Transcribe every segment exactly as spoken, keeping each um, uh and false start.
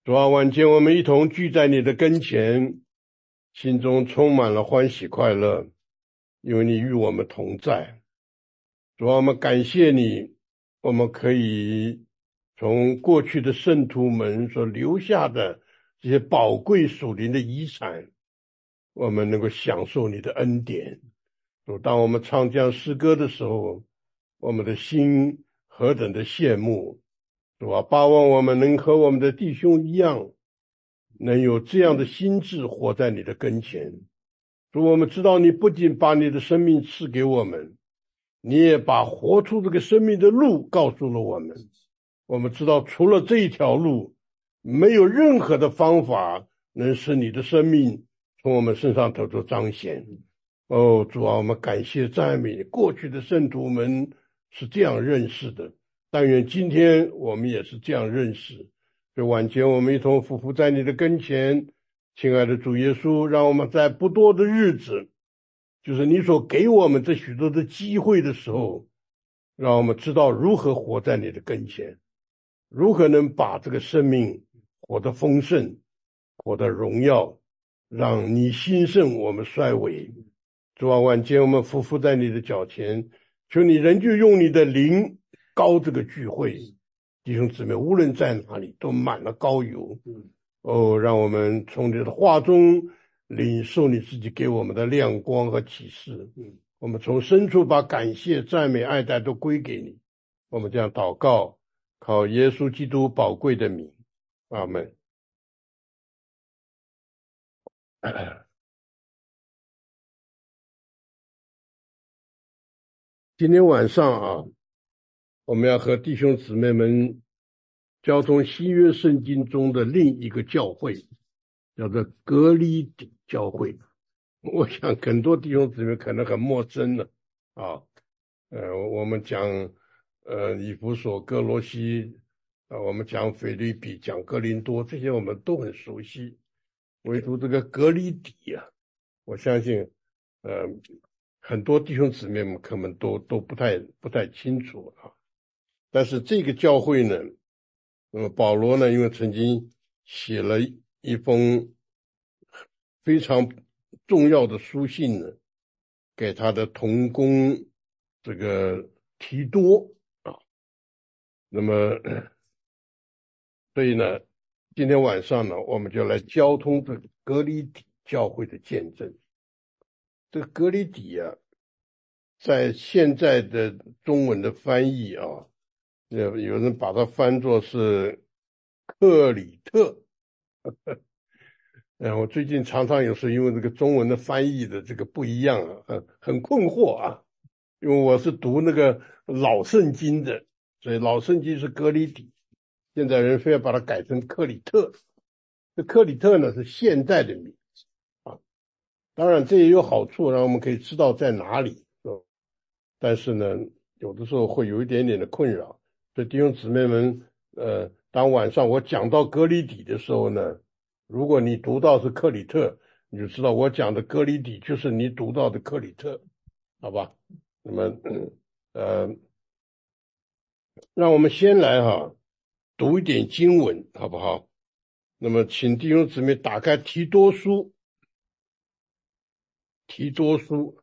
主啊，晚间我们一同聚在你的跟前，心中充满了欢喜快乐，因为你与我们同在。主啊，我们感谢你，我们可以从过去的圣徒们所留下的这些宝贵属灵的遗产，我们能够享受你的恩典。主，当我们唱这样诗歌的时候，我们的心何等的羡慕。主啊，巴望我们能和我们的弟兄一样，能有这样的心智活在你的跟前。主，我们知道你不仅把你的生命赐给我们，你也把活出这个生命的路告诉了我们。我们知道除了这一条路，没有任何的方法能使你的生命从我们身上得到彰显。哦，主啊，我们感谢赞美你，过去的圣徒们是这样认识的，但愿今天我们也是这样认识。所以晚间我们一同匍匐在你的跟前，亲爱的主耶稣，让我们在不多的日子，就是你所给我们这许多的机会的时候，让我们知道如何活在你的跟前，如何能把这个生命活得丰盛，活得荣耀，让你兴盛，我们衰微。主啊，晚间我们匍匐在你的脚前，求你仍旧用你的灵膏这个聚会，弟兄姊妹无论在哪里都满了膏油。哦，让我们从你的话中领受你自己给我们的亮光和启示。我们从深处把感谢、赞美、爱戴都归给你。我们这样祷告，靠耶稣基督宝贵的名，阿们。今天晚上啊，我们要和弟兄姊妹们交通新约圣经中的另一个教会，叫做革哩底教会。我想很多弟兄姊妹可能很陌生了啊。呃，我们讲呃以弗所、歌罗西，呃，我们讲腓立比、讲哥林多，这些我们都很熟悉。唯独这个革哩底啊，我相信呃很多弟兄姊妹们可能都都不太不太清楚啊。但是这个教会呢，那么保罗呢，因为曾经写了一封非常重要的书信呢，给他的同工这个提多啊。那么所以呢，今天晚上呢，我们就来交通这个革哩底教会的见证。这个革哩底啊，在现在的中文的翻译啊，有有人把它翻作是克里特。嗯，我最近常常有时因为这个中文的翻译的这个不一样啊，很很困惑啊。因为我是读那个老圣经的，所以老圣经是革哩底，现在人非要把它改成克里特。这克里特呢是现在的名字啊，当然这也有好处，让我们可以知道在哪里。但是呢，有的时候会有一点点的困扰。所以弟兄姊妹们，呃，当晚上我讲到革哩底的时候呢，如果你读到是克里特，你就知道我讲的革哩底就是你读到的克里特，好吧？那么，呃，让我们先来哈读一点经文，好不好？那么，请弟兄姊妹打开提多书，提多书，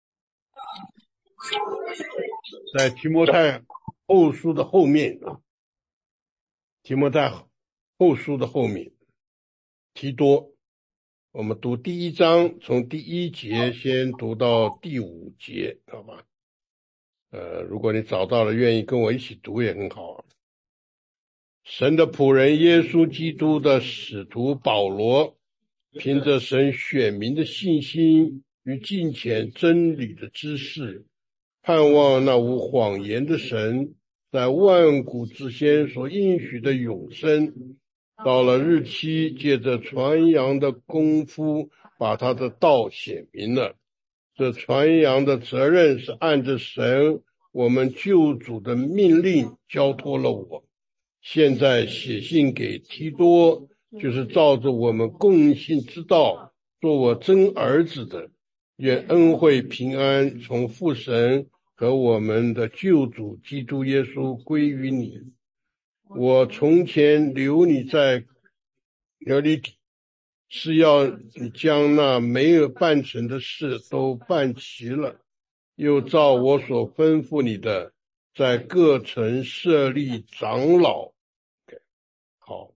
在提摩太后书的后面啊，提摩太后书的后面，提多，我们读第一章，从第一节先读到第五节，好吧？呃，如果你找到了，愿意跟我一起读也很好。神的仆人耶稣基督的使徒保罗，凭着神选民的信心与敬虔真理的知识，盼望那无谎言的神在万古之先所应许的永生，到了日期，借着传扬的功夫，把他的道显明了。这传扬的责任是按着神我们救主的命令交托了我。现在写信给提多，就是照着我们共信之道做我真儿子的，愿恩惠平安从父神和我们的救主基督耶稣归于你。我从前留你在格里底是要你将那没有办成的事都办齐了，又照我所吩咐你的，在各城设立长老。好，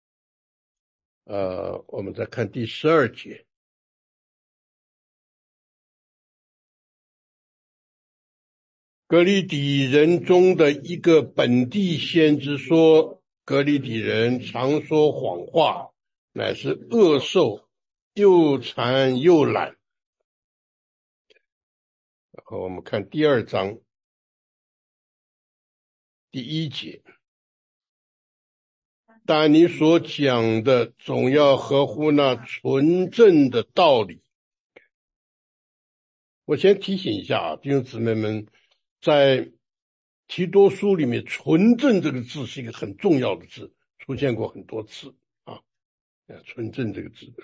呃，我们再看第十二节。格里底人中的一个本地先知说，格里底人常说谎话，乃是恶兽，又馋又懒。然后我们看第二章第一节，但你所讲的总要合乎那纯正的道理。我先提醒一下啊，弟兄姊妹们，在提多书里面，纯正这个字是一个很重要的字，出现过很多次啊。纯正这个字，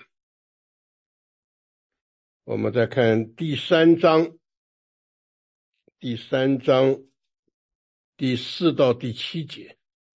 我们再看第三章，第三章第四到第七节。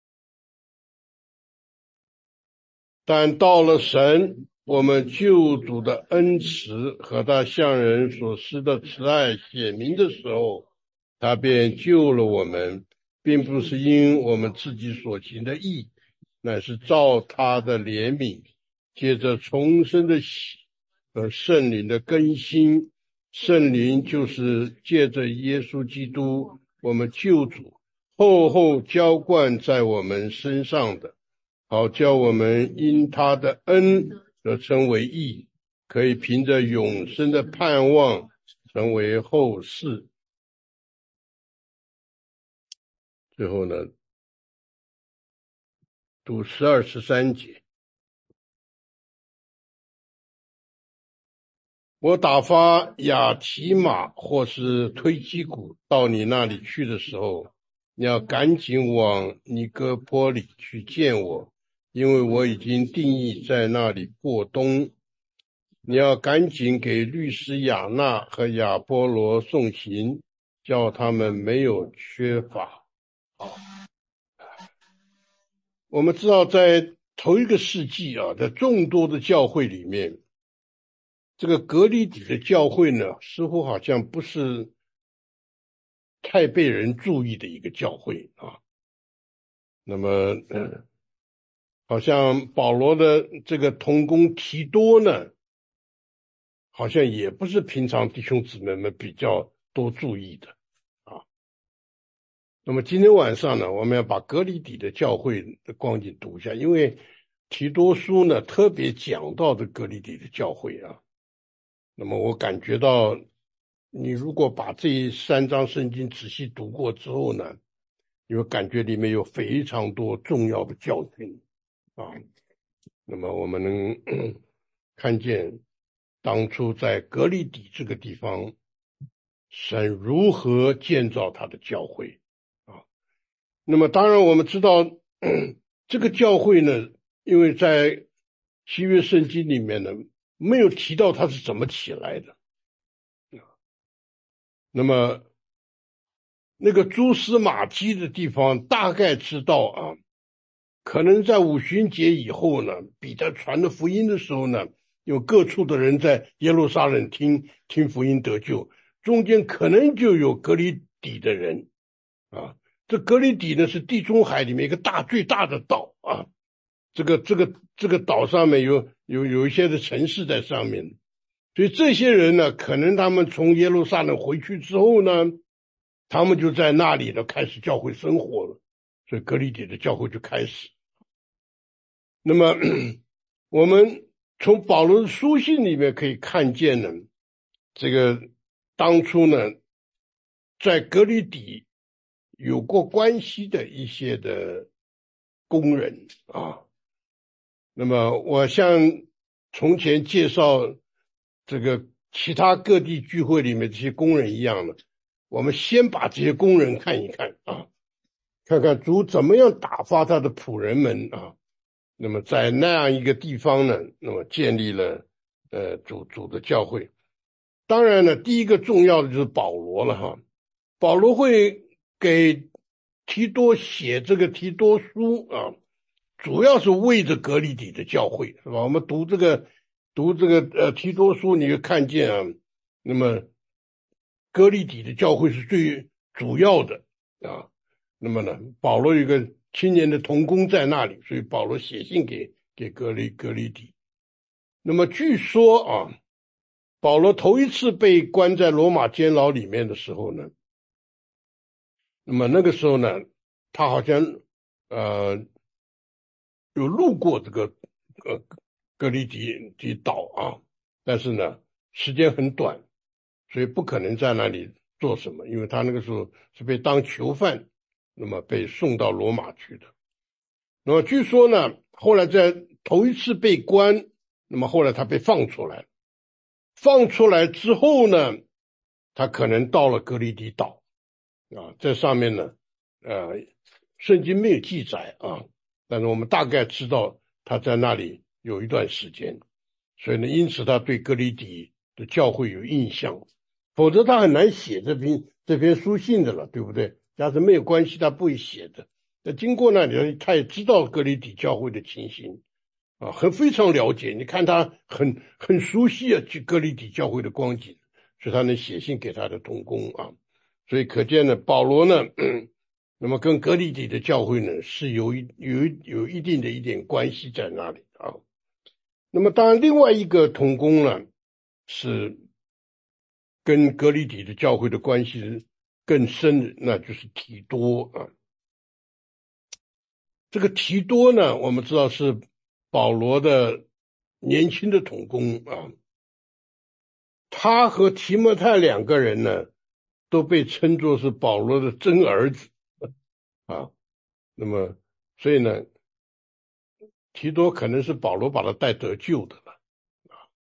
但到了神我们救主的恩慈和他向人所施的慈爱显明的时候，他便救了我们，并不是因我们自己所行的义，乃是照他的怜悯，借着重生的喜和圣灵的更新。圣灵就是借着耶稣基督我们救主厚厚浇灌在我们身上的，好叫我们因他的恩而称为义，可以凭着永生的盼望成为后世。最后呢，读十二十三节。我打发亚提马或是推基古到你那里去的时候，你要赶紧往尼哥波里去见我，因为我已经定义在那里过冬。你要赶紧给律师亚纳和亚波罗送行，叫他们没有缺乏。好，我们知道在头一个世纪啊，在众多的教会里面，这个格里底的教会呢，似乎好像不是太被人注意的一个教会啊。那么，呃，好像保罗的这个同工提多呢，好像也不是平常弟兄姊妹们比较多注意的啊。那么今天晚上呢，我们要把格里底的教会的光景读一下，因为提多书呢特别讲到的格里底的教会啊。那么我感觉到，你如果把这三章圣经仔细读过之后呢，你会感觉里面有非常多重要的教训啊。那么我们能看见当初在格里底这个地方，神如何建造他的教会啊。那么当然我们知道这个教会呢，因为在新约圣经里面呢，没有提到它是怎么起来的。那么那个蛛丝马迹的地方大概知道啊，可能在五旬节以后呢，彼得传的福音的时候呢，有各处的人在耶路撒冷听听福音得救，中间可能就有格里底的人啊。这格里底呢是地中海里面一个大最大的岛啊，这个这个这个岛上面有有有一些的城市在上面，所以这些人呢，可能他们从耶路撒冷回去之后呢，他们就在那里呢开始教会生活了，所以格里底的教会就开始。那么我们从保罗的书信里面可以看见呢，这个当初呢在格里底有过关系的一些的工人啊。那么我像从前介绍这个其他各地聚会里面这些工人一样的，我们先把这些工人看一看啊，看看主怎么样打发他的仆人们啊。那么在那样一个地方呢，那么建立了呃主主的教会。当然呢，第一个重要的就是保罗了哈。保罗会给提多写这个提多书啊， 主要是为着革哩底的教会，是吧？我们读这个读这个呃提多书，你会看见啊，那么革哩底的教会是最主要的啊。那么呢，保罗有一个青年的同工在那里，所以保罗写信给给革哩革哩底。那么据说啊，保罗头一次被关在罗马监牢里面的时候呢，那么那个时候呢，他好像呃有路过这个呃革哩底底岛啊，但是呢时间很短，所以不可能在那里做什么，因为他那个时候是被当囚犯，那么被送到罗马去的。那么据说呢，后来在头一次被关，那么后来他被放出来，放出来之后呢，他可能到了革哩底岛啊，在上面呢，呃，圣经没有记载啊，但是我们大概知道他在那里有一段时间，所以呢，因此他对革哩底的教会有印象，否则他很难写这篇这篇书信的了，对不对？假使没有关系，他不会写的。那经过那里，他也知道革哩底教会的情形啊，很非常了解。你看他很很熟悉啊，去革哩底教会的光景，所以他能写信给他的同工啊。所以可见呢，保罗呢，那么跟革哩底的教会呢是有一有一有一定的一点关系在那里啊。那么当然，另外一个同工呢是跟革哩底的教会的关系更深的，那就是提多啊。这个提多呢，我们知道是保罗的年轻的同工啊，他和提摩太两个人呢，都被称作是保罗的真儿子啊。那么，所以呢，提多可能是保罗把他带得救的了啊，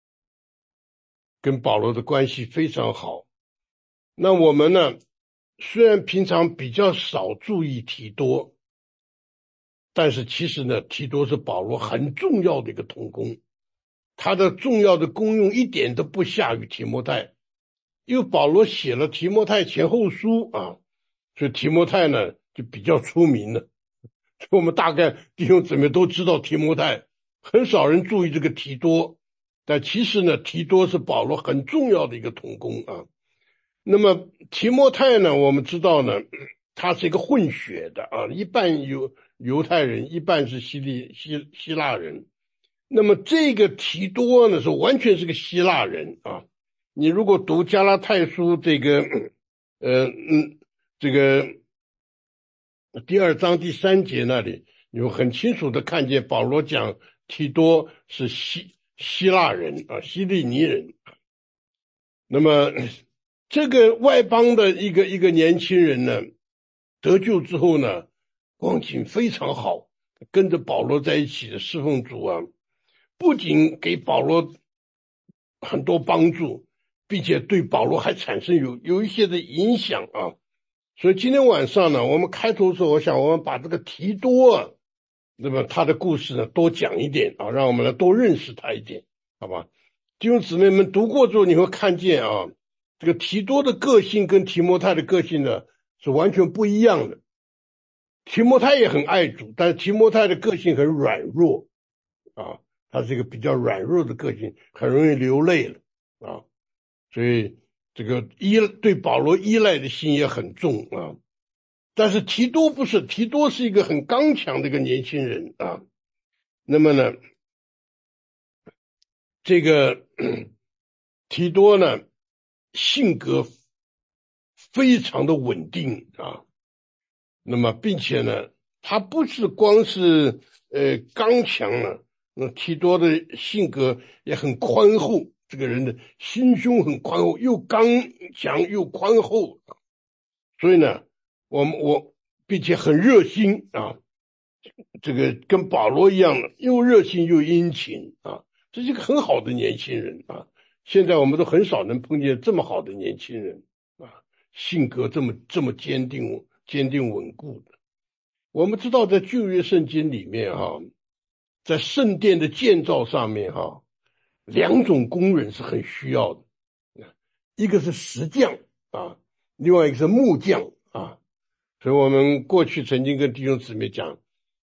跟保罗的关系非常好。那我们呢，虽然平常比较少注意提多，但是其实呢，提多是保罗很重要的一个同工，他的重要的功用一点都不下于提摩太，因为保罗写了提摩太前后书啊，所以提摩太呢就比较出名了。我们大概弟兄姊妹都知道提摩太，很少人注意这个提多，但其实呢，提多是保罗很重要的一个同工啊。那么提摩太呢，我们知道呢，他是一个混血的啊，一半犹犹太人，一半是希利希希腊人。那么这个提多呢，是完全是个希腊人啊。你如果读加拉太书这个呃嗯这个第二章第三节那里，你会很清楚的看见保罗讲提多是希希腊人啊，希利尼人。那么这个外邦的一个一个年轻人呢，得救之后呢，光景非常好，跟着保罗在一起的侍奉主啊，不仅给保罗很多帮助，并且对保罗还产生有有一些的影响啊。所以今天晚上呢，我们开头的时候，我想我们把这个提多啊，那么他的故事呢多讲一点啊，让我们来多认识他一点，好吧？弟兄姊妹们读过之后，你会看见啊，这个提多的个性跟提摩太的个性呢是完全不一样的。提摩太也很爱主，但是提摩太的个性很软弱啊，他是一个比较软弱的个性，很容易流泪了啊，所以这个依对保罗依赖的心也很重啊。但是提多不是，提多是一个很刚强的一个年轻人啊。那么呢，这个提多呢，性格非常的稳定啊。那么并且呢，他不是光是呃刚强了，那提多的性格也很宽厚，这个人的心胸很宽厚，又刚强又宽厚，所以呢，我们我并且很热心啊，这个跟保罗一样的，又热心又殷勤啊，这是一个很好的年轻人啊。现在我们都很少能碰见这么好的年轻人啊，性格这么这么坚定、坚定稳固的。我们知道，在旧约圣经里面哈、啊，在圣殿的建造上面哈、啊，两种工人是很需要的，一个是石匠啊，另外一个是木匠啊。所以我们过去曾经跟弟兄姊妹讲，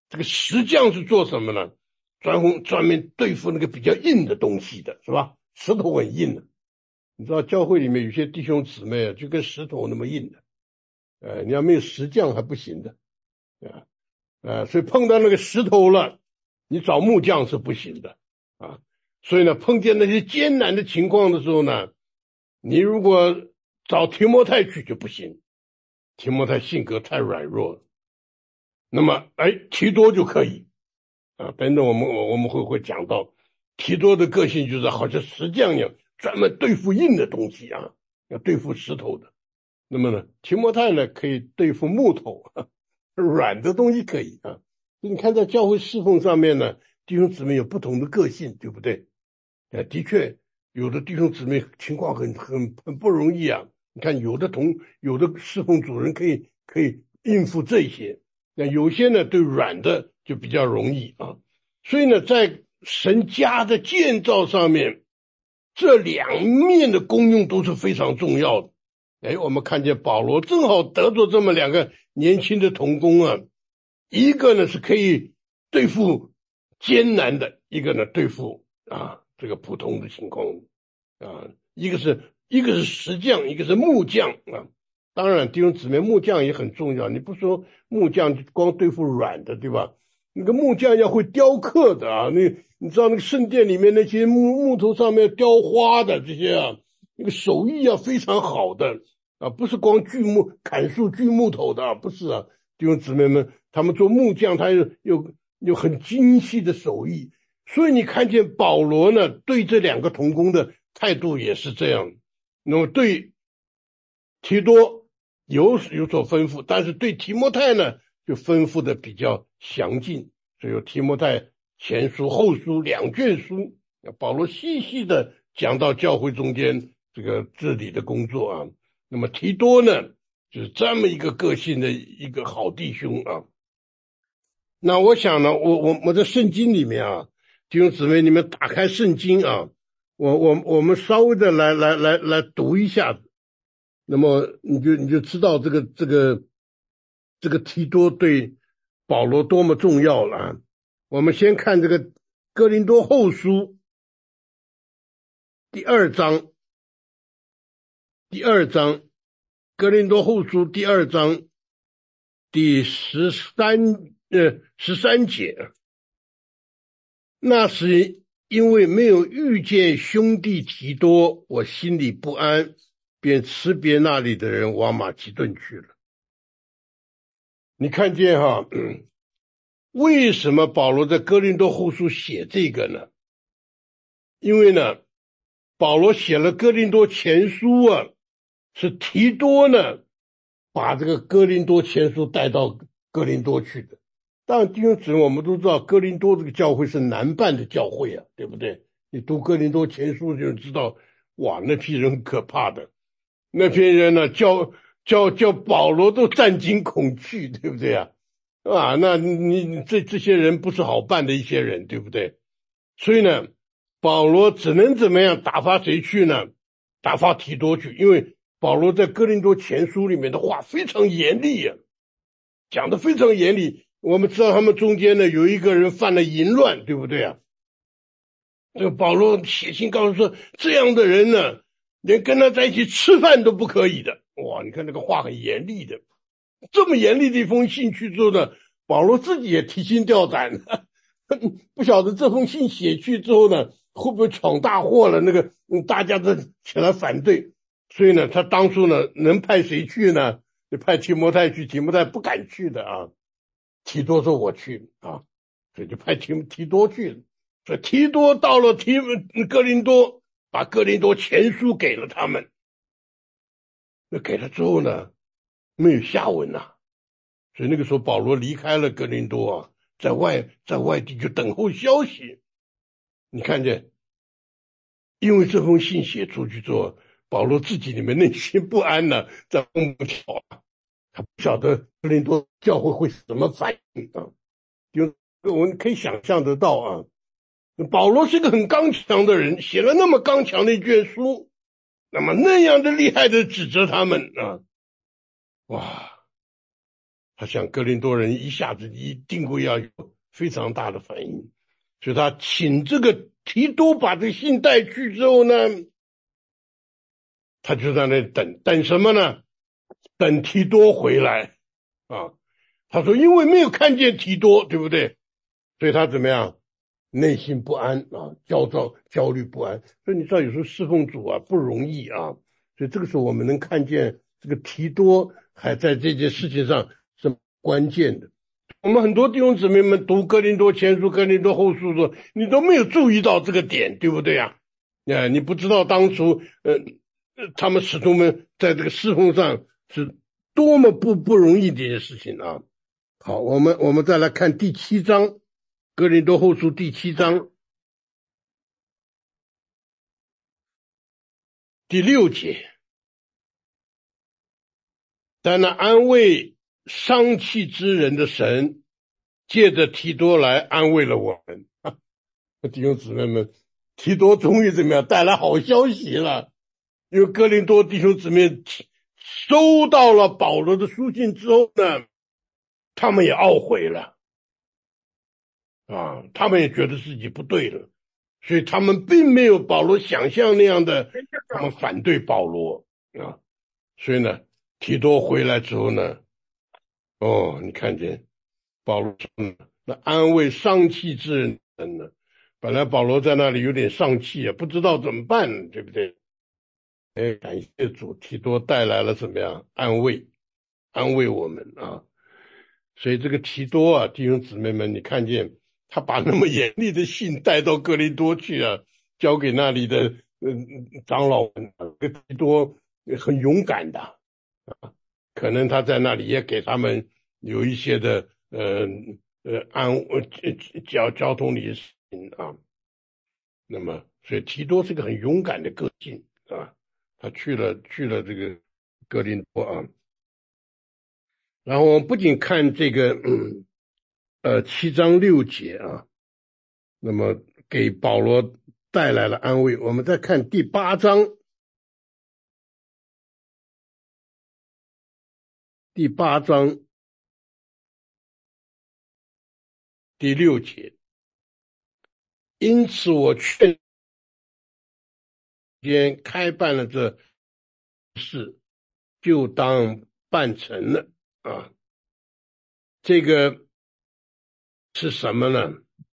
这个石匠是做什么呢？专门专门对付那个比较硬的东西的，是吧？石头很硬的，你知道教会里面有些弟兄姊妹啊，就跟石头那么硬的，呃，你要没有石匠还不行的，啊，呃，所以碰到那个石头了，你找木匠是不行的，啊，所以呢，碰见那些艰难的情况的时候呢，你如果找提摩太去就不行，提摩太性格太软弱了，那么哎，提多就可以。啊，等等，我们我们会会讲到，提多的个性就是好像石匠一样，专门对付硬的东西啊，要对付石头的。那么呢，提摩太呢可以对付木头，软的东西可以啊。你看在教会侍奉上面呢，弟兄姊妹有不同的个性，对不对？呃，的确，有的弟兄姊妹情况很很很不容易啊。你看有的同有的侍奉主人可以可以应付这些，那有些呢对软的就比较容易啊。所以呢，在神家的建造上面，这两面的功用都是非常重要的。哎，我们看见保罗正好得着这么两个年轻的同工啊，一个呢是可以对付艰难的，一个呢对付啊这个普通的情况啊，一个是一个是石匠，一个是木匠啊。当然弟兄姊妹，木匠也很重要，你不说木匠光对付软的，对吧？那个木匠要会雕刻的啊，那你知道那个圣殿里面那些木木头上面雕花的这些啊，那个手艺啊非常好的啊，不是光锯木砍树锯木头的啊，不是啊，弟兄姊妹们，他们做木匠，他有有有很精细的手艺，所以你看见保罗呢，对这两个同工的态度也是这样。那么对提多有有所吩咐，但是对提摩太呢，就吩咐的比较详尽，所以有提摩太前书后书两卷书，保罗细细的讲到教会中间这个治理的工作啊。那么提多呢，就是这么一个个性的一个好弟兄啊。那我想呢，我我我在圣经里面啊，弟兄姊妹，你们打开圣经啊，我我我们稍微的来来来来读一下，那么你就你就知道这个这个这个提多对保罗多么重要了啊。我们先看这个哥林多后书第二章，第二章，哥林多后书第二章第十三呃十三节。那时因为没有遇见兄弟提多，我心里不安，便辞别那里的人往马其顿去了。你看见哈，为什么保罗在哥林多后书写这个呢？因为呢，保罗写了哥林多前书啊，是提多呢把这个哥林多前书带到哥林多去的。当然弟兄姊妹，我们都知道哥林多这个教会是南办的教会啊，对不对？你读哥林多前书就知道，哇，那批人很可怕的，那批人呢，叫叫叫保罗都战惊恐惧，对不对啊？啊，那你这这些人不是好办的一些人，对不对？所以呢，保罗只能怎么样打发谁去呢？打发提多去，因为保罗在哥林多前书里面的话非常严厉啊，讲得非常严厉。我们知道他们中间呢有一个人犯了淫乱，对不对啊？这个保罗写信告诉说，这样的人呢，连跟他在一起吃饭都不可以的。哇，你看这个话很严厉的，这么严厉的一封信去之后呢，保罗自己也提心吊胆的，不晓得这封信写去之后呢，会不会闯大祸了？那个大家都起来反对，所以呢，他当初呢能派谁去呢？就派提摩太去，提摩太不敢去的啊。提多说我去啊，所以就派提提多去了。所以提多到了提哥林多，把哥林多前书给了他们。那给了之后呢，没有下文啊。所以那个时候保罗离开了哥林多啊，在外在外地就等候消息。你看见，因为这封信写出去之后，保罗自己里面内心不安呢，在蹦蹦跳啊。他不晓得哥林多教会会怎么反应啊？就我们可以想象得到啊，保罗是个很刚强的人，写了那么刚强的一卷书，那么那样的厉害的指责他们啊，哇！ 他想哥林多人一下子一定会要有非常大的反应，所以他请这个提多把这个信带去之后呢，他就在那里等，等什么呢？等提多回来啊。他说因为没有看见提多，对不对？所以他怎么样？内心不安啊，焦躁、焦虑不安。所以你知道有时候侍奉主啊不容易啊，所以这个时候我们能看见这个提多还在这件事情上是关键的。我们很多弟兄姊妹们读哥林多前书、哥林多后书的时候，你都没有注意到这个点，对不对啊？啊，你不知道当初呃呃他们使徒们在这个侍奉上是多么不不容易的一件事情啊。好，我们我们再来看第七章，哥林多后书第七章第六节。但那安慰伤气之人的神，借着提多来安慰了我们。弟兄姊妹们，提多终于怎么样带来好消息了？因为哥林多弟兄姊妹收到了保罗的书信之后呢，他们也懊悔了啊，他们也觉得自己不对了，所以他们并没有保罗想象那样的，他们反对保罗啊。所以呢，提多回来之后呢，哦，你看见保罗说呢，那安慰丧气之人呢？本来保罗在那里有点丧气啊，不知道怎么办，对不对？哎，感谢主，提多带来了怎么样安慰，安慰我们啊。所以这个提多啊，弟兄姊妹们，你看见他把那么严厉的信带到哥林多去啊，交给那里的嗯长老们，这个提多很勇敢的啊，可能他在那里也给他们有一些的呃呃安呃交交通的事情啊。那么，所以提多是个很勇敢的个性啊，他去了去了这个哥林多啊。然后我们不仅看这个嗯呃七章六节啊，那么给保罗带来了安慰。我们再看第八章，第八章第六节，因此我劝间开办了这事，就当办成了啊。这个是什么呢？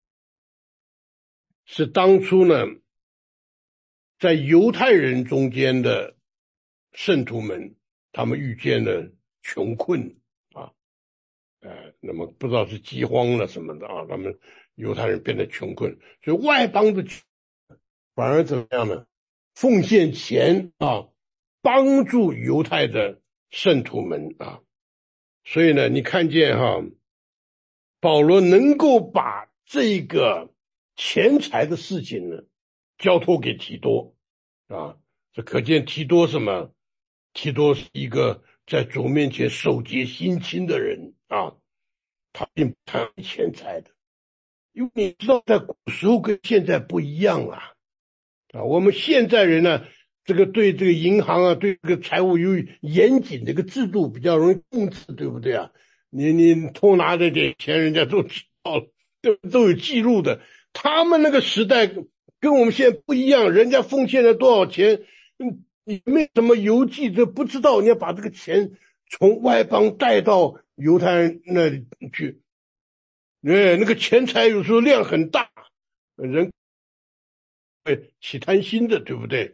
是当初呢，在犹太人中间的圣徒们，他们遇见了穷困啊，呃，那么不知道是饥荒了什么的啊，他们犹太人变得穷困，所以外邦的反而怎么样呢？奉献钱啊，帮助犹太的圣徒们啊，所以呢，你看见哈，保罗能够把这个钱财的事情呢，交托给提多啊，这可见提多什么？提多是一个在主面前守节心清的人啊，他并不贪钱财的，因为你知道，在古时候跟现在不一样啊。啊，我们现在人呢，这个对这个银行啊，对这个财务有严谨这个制度，比较容易控制，对不对啊？你你偷拿这点钱，人家都知道了，都都有记录的。他们那个时代跟我们现在不一样，人家奉献了多少钱，嗯，你没什么邮寄，这不知道，你要把这个钱从外邦带到犹太人那里去，哎，那个钱财有时候量很大，人会起贪心的，对不对？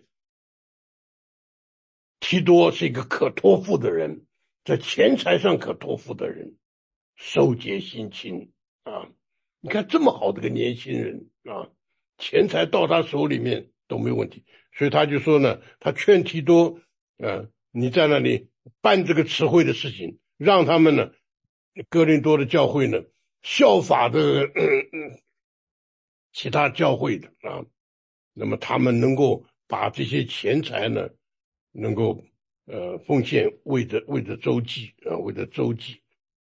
提多是一个可托付的人，在钱财上可托付的人，守节心清啊！你看这么好的个年轻人啊，钱财到他手里面都没问题，所以他就说呢，他劝提多，啊，你在那里办这个词汇的事情，让他们呢，哥林多的教会呢，效法这个嗯嗯其他教会的啊，那么他们能够把这些钱财呢，能够呃奉献为着为着周济啊，为着周济。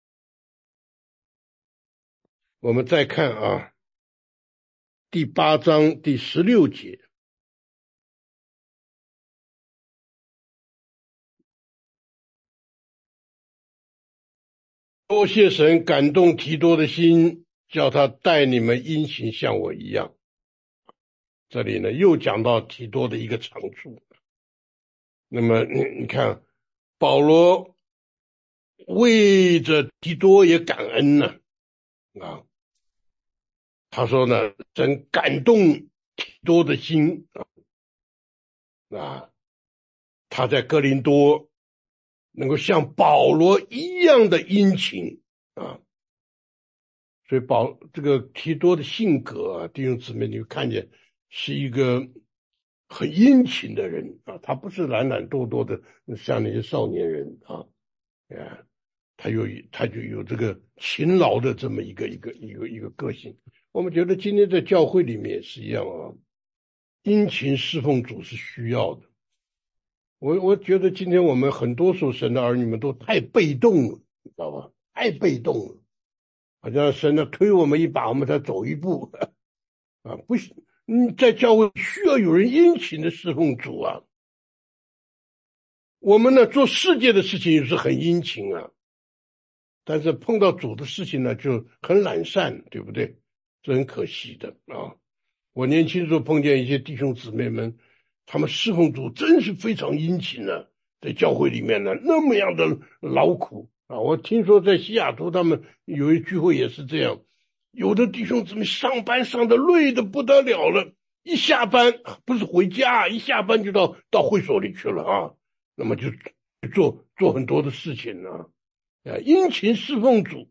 我们再看啊，第八章第十六节， 多谢神感动提多的心，叫他带你们殷勤像我一样。这里呢又讲到提多的一个长处。那么你你看，保罗为着提多也感恩呢啊，他说呢，真感动提多的心啊啊，他在哥林多能够像保罗一样的殷勤啊，所以保这个提多的性格啊，弟兄姊妹，你会看见是一个很殷勤的人啊，他不是懒懒惰惰的像那些少年人啊，啊，他有他就有这个勤劳的这么一个一个一个一个个性。我们觉得今天在教会里面也是一样啊，殷勤侍奉主是需要的。我我觉得今天我们很多时候神的儿女们都太被动了，你知道吧？太被动了，好像神呢推我们一把，我们才走一步啊！不是，嗯，在教会需要有人殷勤的侍奉主啊。我们呢做世界的事情也是很殷勤啊，但是碰到主的事情呢就很懒散，对不对？这很可惜的啊。我年轻时候碰见一些弟兄姊妹们，他们侍奉主真是非常殷勤的，在教会里面呢那么样的劳苦啊！我听说在西雅图他们有一聚会也是这样，有的弟兄姊妹上班上的累的不得了了，一下班不是回家，一下班就到到会所里去了啊，那么就做做很多的事情呢，啊，殷勤侍奉主，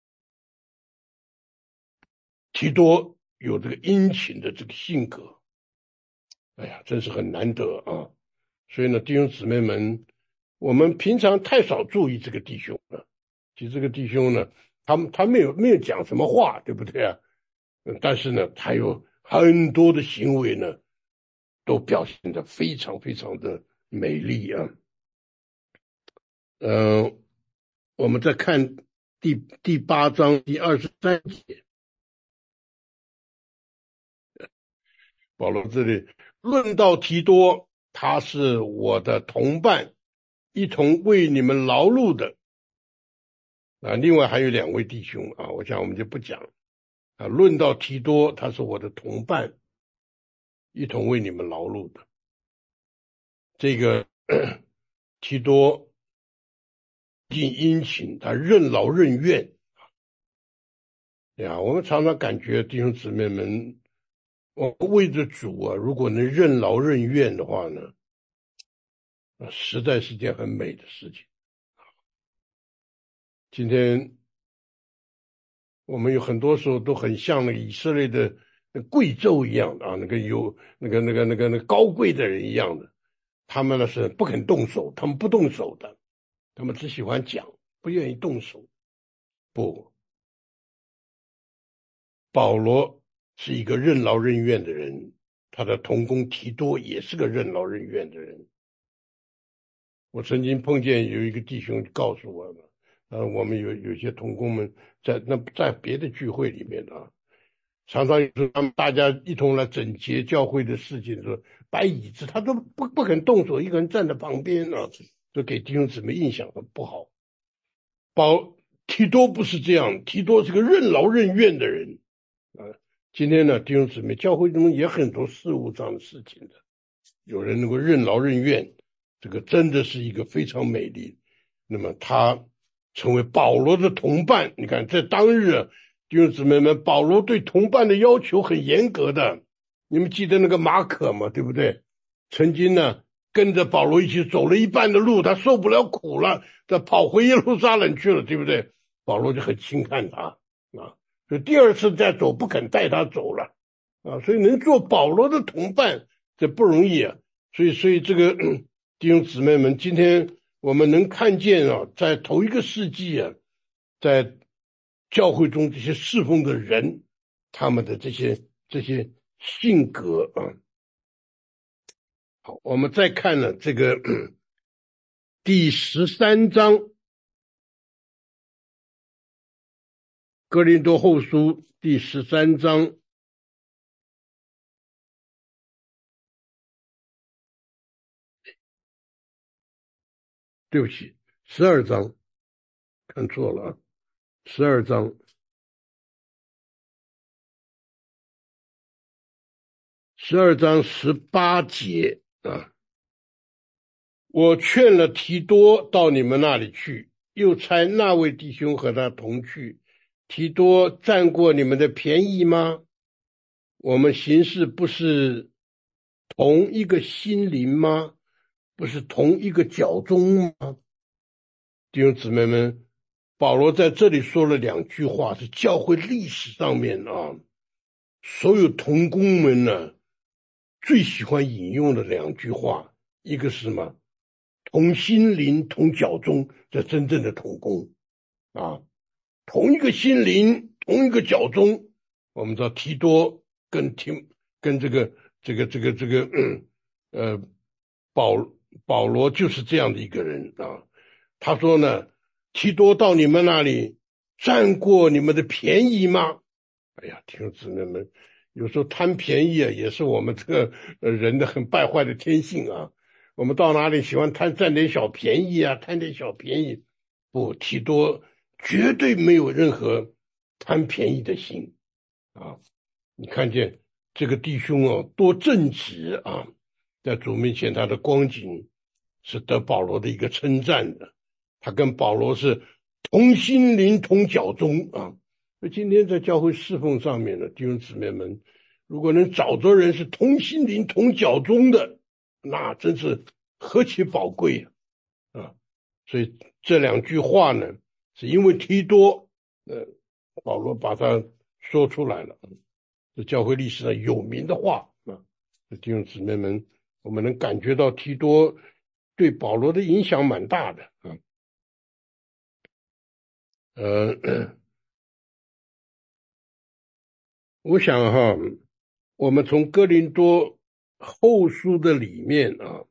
提多有这个殷勤的这个性格。哎呀，真是很难得啊！所以呢，弟兄姊妹们，我们平常太少注意这个弟兄了。其实这个弟兄呢，他们他没有没有讲什么话，对不对啊？嗯，但是呢，他有很多的行为呢，都表现得非常非常的美丽啊。嗯、呃，我们再看第第八章第二十三节，保罗这里论到提多，他是我的同伴，一同为你们劳碌的啊。另外还有两位弟兄啊，我想我们就不讲啊。论到提多，他是我的同伴，一同为你们劳碌的。这个提多尽殷勤，他任劳任怨。对啊，我们常常感觉弟兄姊妹们，我为着主啊，如果能任劳任怨的话呢，啊，实在是件很美的事情。今天我们有很多时候都很像那个以色列的贵胄一样的啊，那个有那个那个那个那个高贵的人一样的，他们呢是不肯动手，他们不动手的，他们只喜欢讲，不愿意动手。不，保罗是一个任劳任怨的人，他的同工提多也是个任劳任怨的人。我曾经碰见有一个弟兄告诉我了，呃，我们有有些同工们在那在别的聚会里面啊，常常有时候他们大家一同来整洁教会的事情的时候，摆椅子他都不不肯动手，一个人站在旁边啊，就给弟兄姊妹印象很不好。保提多不是这样，提多是个任劳任怨的人啊。今天呢，弟兄姊妹，教会中也很多事务上的事情的，有人能够任劳任怨，这个真的是一个非常美丽。那么他成为保罗的同伴，你看在当日啊，弟兄姊妹们，保罗对同伴的要求很严格的。你们记得那个马可吗？对不对？曾经呢跟着保罗一起走了一半的路，他受不了苦了，他跑回耶路撒冷去了，对不对？保罗就很轻看他啊，所以第二次再走不肯带他走了啊，所以能做保罗的同伴这不容易啊。所以所以这个弟兄姊妹们，今天我们能看见啊，在头一个世纪啊，在教会中这些侍奉的人，他们的这些这些性格啊。好，我们再看了这个第十三章哥林多后书第十三章，对不起，十二章看错了啊。 十二章，十二章十八节啊，我劝了提多到你们那里去，又差那位弟兄和他同去。提多占过你们的便宜吗？我们行事不是同一个心灵吗？不是同一个脚中吗？弟兄姊妹们，保罗在这里说了两句话，是教会历史上面啊，所有同工们呢最喜欢引用的两句话，一个是什么？同心灵同脚中，这真正的同工啊，同一个心灵同一个脚中。我们知道提多跟提跟这个这个这个这个嗯呃保保罗就是这样的一个人啊。他说呢，提多到你们那里占过你们的便宜吗？哎呀，弟兄姊妹们，有时候贪便宜啊，也是我们这个呃人的很败坏的天性啊。我们到哪里喜欢贪占点小便宜啊，贪点小便宜。不，提多绝对没有任何贪便宜的心啊。你看见这个弟兄哦，多正直啊，在主面前他的光景是得保罗的一个称赞的。他跟保罗是同心灵同脚中啊。所以今天在教会侍奉上面的弟兄姊妹们，如果能找着人是同心灵同脚中的，那真是何其宝贵啊！啊，所以这两句话呢，是因为提多，呃，保罗把它说出来了，是教会历史上有名的话啊。弟兄姊妹们，我们能感觉到提多对保罗的影响蛮大的啊。呃，我想哈，我们从哥林多后书的里面啊，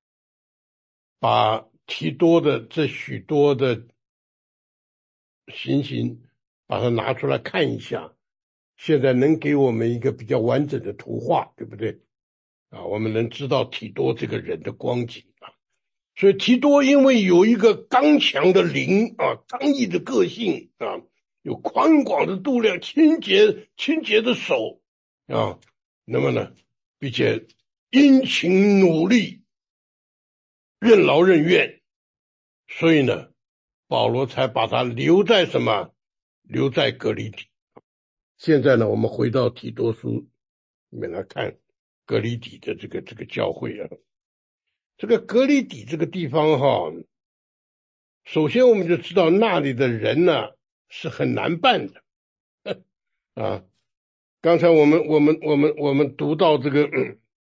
把提多的这许多的情形，把它拿出来看一下，现在能给我们一个比较完整的图画，对不对？啊，我们能知道提多这个人的光景啊。所以提多因为有一个刚强的灵啊，刚毅的个性啊，有宽广的度量，清洁清洁的手啊，那么呢，并且殷勤努力，任劳任怨，所以呢，保罗才把他留在什么？留在革哩底。现在呢，我们回到提多书里面来看革哩底的这个这个教会啊。这个革哩底这个地方哈，首先我们就知道那里的人呢是很难办的啊。刚才我们我们我们我们读到这个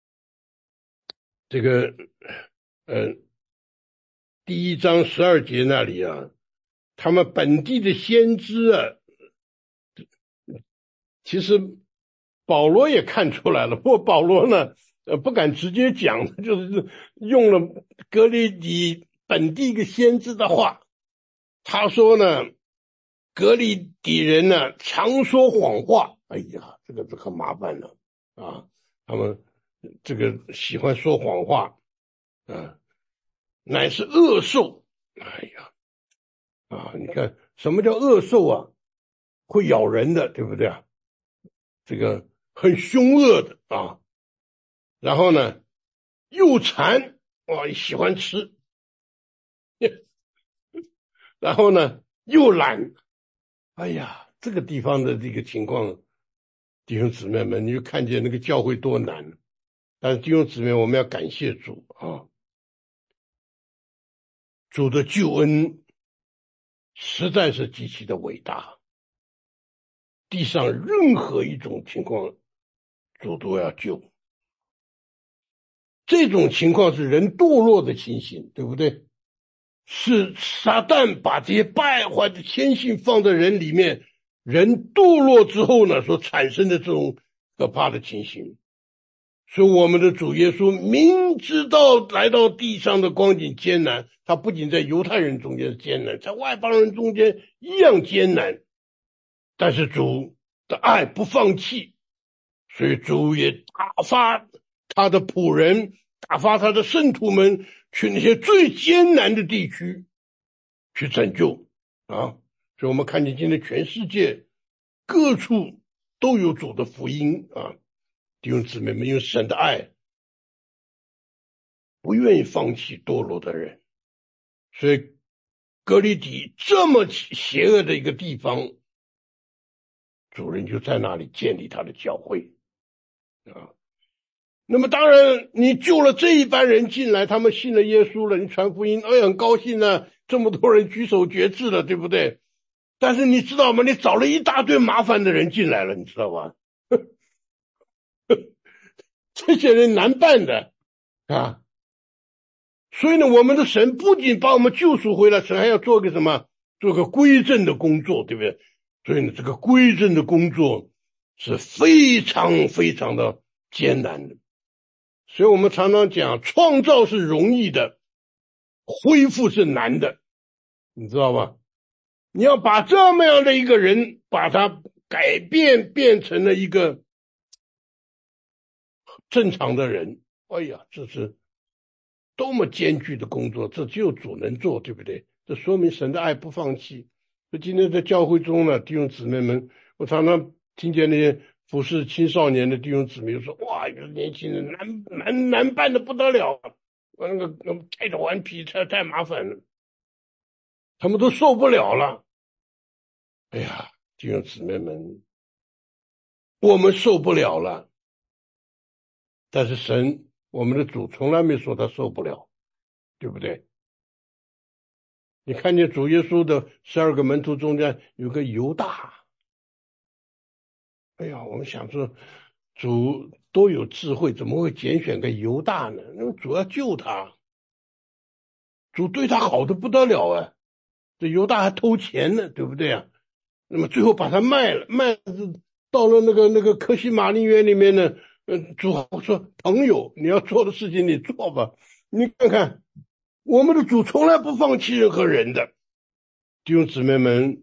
这个呃第一章十二节那里啊，他们本地的先知啊，其实保罗也看出来了，不过保罗呢呃不敢直接讲，就是用了革哩底本地一个先知的话。他说呢，革哩底人呢常说谎话，哎呀，这个是很麻烦的啊。他们这个喜欢说谎话啊，乃是恶兽。哎呀，啊，你看什么叫恶兽啊？会咬人的，对不对啊？这个很凶恶的啊。然后呢，又馋啊，喜欢吃。然后呢，又懒。哎呀，这个地方的这个情况，弟兄姊妹们，你就看见那个教会多难。但是弟兄姊妹，我们要感谢主啊，主的救恩实在是极其的伟大。地上任何一种情况，主都要救。这种情况是人堕落的情形，对不对？是撒旦把这些败坏的天性放在人里面，人堕落之后呢，所产生的这种可怕的情形。所以我们的主耶稣明知道来到地上的光景艰难，他不仅在犹太人中间艰难，在外邦人中间一样艰难，但是主的爱不放弃，所以主也打发他的仆人，打发他的圣徒们去那些最艰难的地区去拯救啊。 所以我们看见今天全世界各处都有主的福音啊，弟兄姊妹们，因为神的爱不愿意放弃堕落的人，所以哥林底这么邪恶的一个地方，主人就在那里建立他的教会啊。那么当然你救了这一班人进来，他们信了耶稣了，你传福音，哎，很高兴呢，这么多人举手决志了，对不对？但是你知道吗？你找了一大堆麻烦的人进来了，你知道吧？这些人难办的啊。所以呢，我们的神不仅把我们救赎回来，神还要做个什么？做个归正的工作，对不对？所以呢，这个归正的工作是非常非常的艰难的。所以我们常常讲，创造是容易的，恢复是难的，你知道吧？你要把这么样的一个人，把他改变变成了一个正常的人，哎呀，这是多么艰巨的工作，这只有主能做，对不对？这说明神的爱不放弃。所以今天在教会中呢，弟兄姊妹们，我常常听见那些服侍青少年的弟兄姊妹说，哇，有年轻人难难难办的不得了，我那个那太顽皮，太太麻烦了，他们都受不了了。哎呀，弟兄姊妹们，我们受不了了，但是神，我们的主从来没说他受不了，对不对？你看见主耶稣的十二个门徒中间有个犹大，哎呀，我们想说主多有智慧，怎么会拣选个犹大呢？因为主要救他，主对他好的不得了啊，这犹大还偷钱呢，对不对啊？那么最后把他卖了，卖到了那个那个科西玛丽园里面呢，嗯，主说朋友，你要做的事情你做吧。你看看，我们的主从来不放弃任何人的。弟兄姊妹们，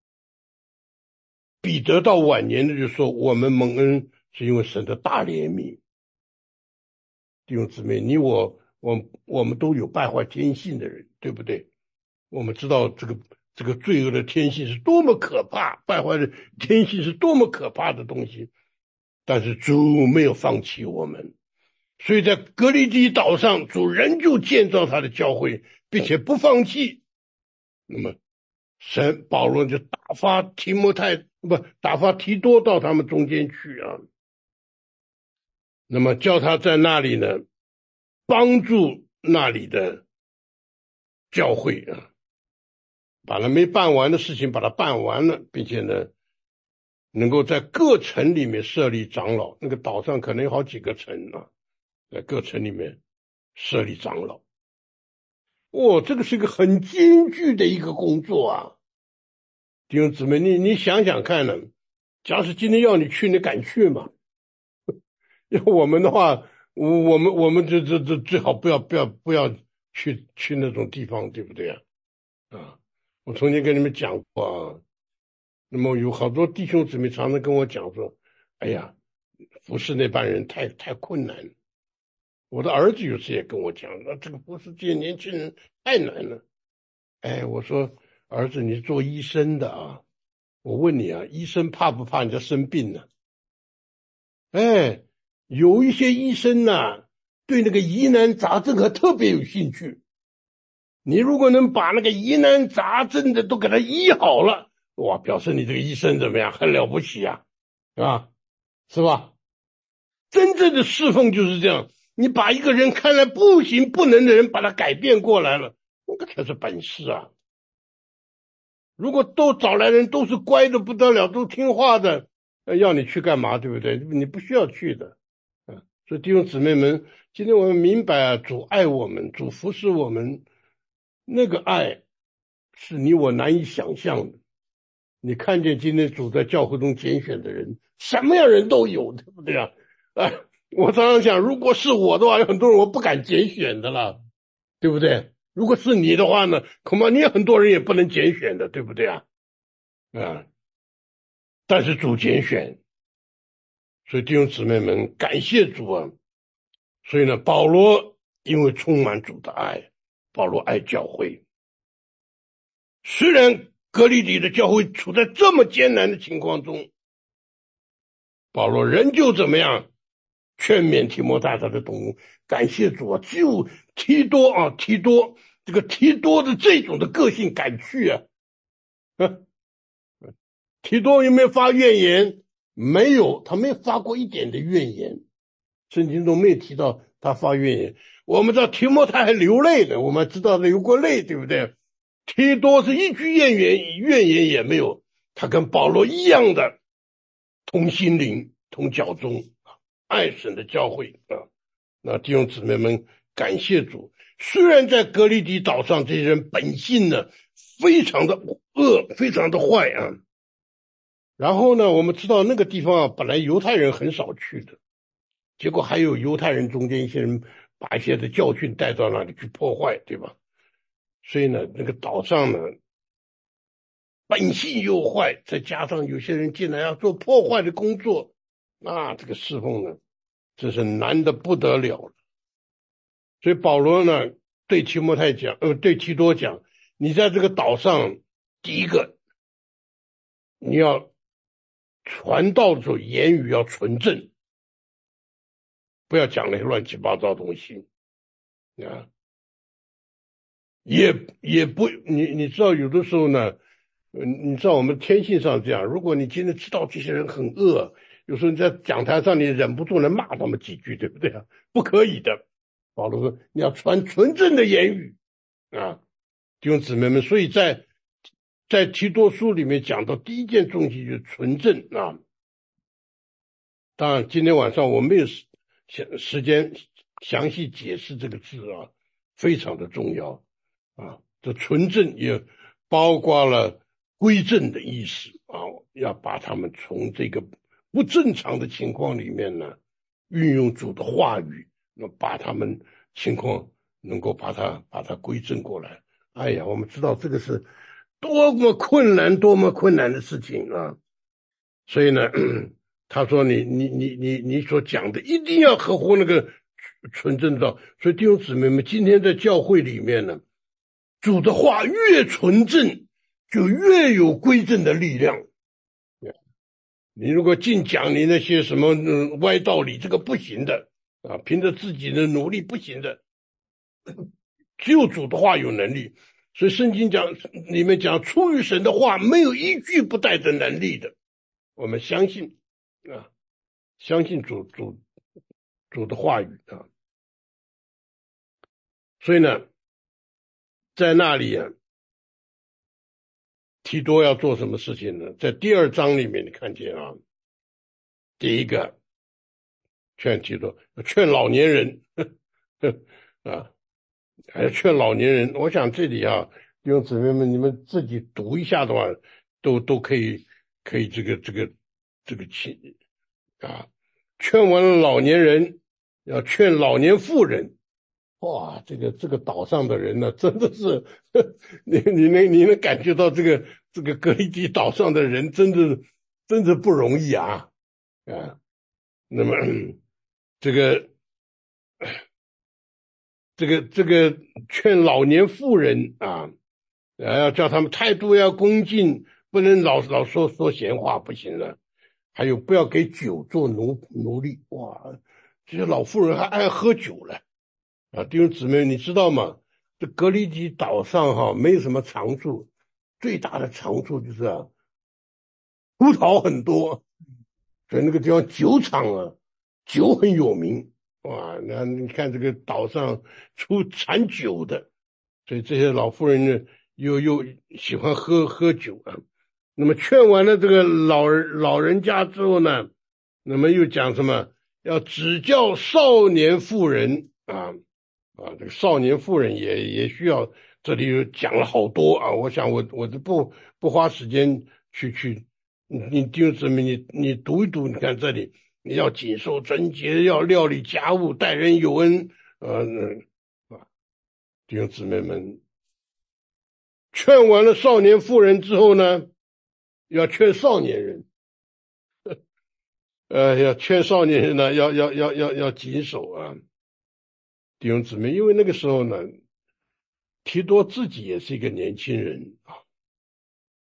彼得到晚年的就说，我们蒙恩是因为神的大怜悯。弟兄姊妹，你我我我们都有败坏天性的人，对不对？我们知道这个这个罪恶的天性是多么可怕，败坏的天性是多么可怕的东西，但是主没有放弃我们，所以在革哩底岛上，主仍旧建造他的教会，并且不放弃。那么神保罗就打发提摩太不打发提多到他们中间去啊，那么叫他在那里呢帮助那里的教会啊，把他没办完的事情把它办完了，并且呢能够在各城里面设立长老，那个岛上可能有好几个城啊，在各城里面设立长老。哦，这个是一个很艰巨的一个工作啊，弟兄姊妹，你你想想看呢，假使今天要你去，你敢去吗？要我们的话，我我们我们这这这最好不要不要不要去去那种地方，对不对啊？啊，我曾经跟你们讲过啊，那么有好多弟兄姊妹常常跟我讲说，哎呀，服侍那班人太太困难了。我的儿子有时也跟我讲，那这个服侍这些年轻人太难了。哎，我说儿子，你是做医生的啊，我问你啊，医生怕不怕人家生病呢？哎，有一些医生呐，对那个疑难杂症还特别有兴趣。你如果能把那个疑难杂症的都给他医好了，哇，表示你这个医生怎么样，很了不起啊，啊，是吧？真正的侍奉就是这样，你把一个人看来不行不能的人，把他改变过来了，那个才是本事啊。如果都找来人都是乖的不得了，都听话的，要你去干嘛，对不对？你不需要去的。啊，所以弟兄姊妹们，今天我们明白啊，主爱我们，主服侍我们，那个爱是你我难以想象的。你看见今天主在教会中拣选的人，什么样人都有，对不对啊？啊，我常常想，如果是我的话，有很多人我不敢拣选的了，对不对？如果是你的话呢，恐怕你有很多人也不能拣选的，对不对啊？啊，但是主拣选，所以弟兄姊妹们，感谢主啊！所以呢，保罗因为充满主的爱，保罗爱教会，虽然哥林多的教会处在这么艰难的情况中，保罗仍旧怎么样劝勉提摩太他的同工，感谢主啊，就提多啊，提多这个提多的这种的个性赶去啊，啊提多有没有发怨言？没有，他没有发过一点的怨言，圣经中没有提到他发怨言。我们知道提摩太还流泪的，我们知道流过泪，对不对？提多是一句怨言怨言也没有，他跟保罗一样的同心灵同脚宗，爱神的教会啊。那弟兄姊妹们，感谢主，虽然在革哩底岛上这些人本性呢非常的恶，非常的坏啊，然后呢我们知道那个地方啊本来犹太人很少去的，结果还有犹太人中间一些人把一些的教训带到那里去破坏，对吧？所以呢那个岛上呢本性又坏，再加上有些人进来要做破坏的工作，那这个侍奉呢这是难得不得了了。所以保罗呢对提摩太讲，呃，对提多讲，你在这个岛上，第一个你要传道的时候言语要纯正，不要讲那些乱七八糟的东西啊，也也不，你你知道有的时候呢，你知道我们天性上这样，如果你今天知道这些人很恶，有时候你在讲台上你忍不住能骂他们几句，对不对啊？不可以的。保罗说你要传纯正的言语啊，弟兄姊妹们，所以在在提多书里面讲到第一件重题就是纯正啊。当然今天晚上我没有时时间详细解释这个字啊，非常的重要啊。这纯正也包括了归正的意思啊，要把他们从这个不正常的情况里面呢，运用主的话语，那把他们情况能够把它把它归正过来。哎呀，我们知道这个是多么困难多么困难的事情啊！所以呢他说你你你你你所讲的一定要合乎那个纯正道。所以弟兄姊妹们，今天在教会里面呢，主的话越纯正，就越有归正的力量。你如果净讲你那些什么、嗯、歪道理，这个不行的啊，凭着自己的努力不行的，只有主的话有能力。所以圣经讲里面讲，出于神的话没有一句不带着能力的，我们相信啊，相信主主主的话语啊。所以呢在那里啊，提多要做什么事情呢？在第二章里面你看见啊，第一个劝提多，劝老年人啊，还要劝老年人。我想这里啊，弟兄姊妹们，你们自己读一下的话，都都可以，可以这个这个这个情啊，劝完了老年人，要劝老年妇人。哇，这个这个岛上的人呢，真的是你你能你能感觉到这个这个格里迪岛上的人真的真的不容易啊啊！那么这个。这个这个劝老年妇人啊，要叫他们态度要恭敬，不能老老说说闲话，不行了。还有不要给酒做奴奴隶。哇，这些老妇人还爱喝酒了啊！弟兄姊妹，你知道吗？这格里迪岛上哈、啊、没有什么长处，最大的长处就是啊，葡萄很多，所以那个地方酒厂啊，酒很有名。哇，那你看这个岛上出产酒的，所以这些老妇人呢，又又喜欢喝喝酒啊。那么劝完了这个老人老人家之后呢，那么又讲什么？要指教少年妇人啊啊，这个少年妇人也也需要，这里又讲了好多啊。我想我我就不不花时间去去，你你弟兄姊妹，你你读一读，你看这里。你要谨守贞洁，要料理家务，待人有恩。呃，啊，弟兄姊妹们，劝完了少年妇人之后呢，要劝少年人，呃，要劝少年人呢，要要要要要谨守啊，弟兄姊妹，因为那个时候呢，提多自己也是一个年轻人啊，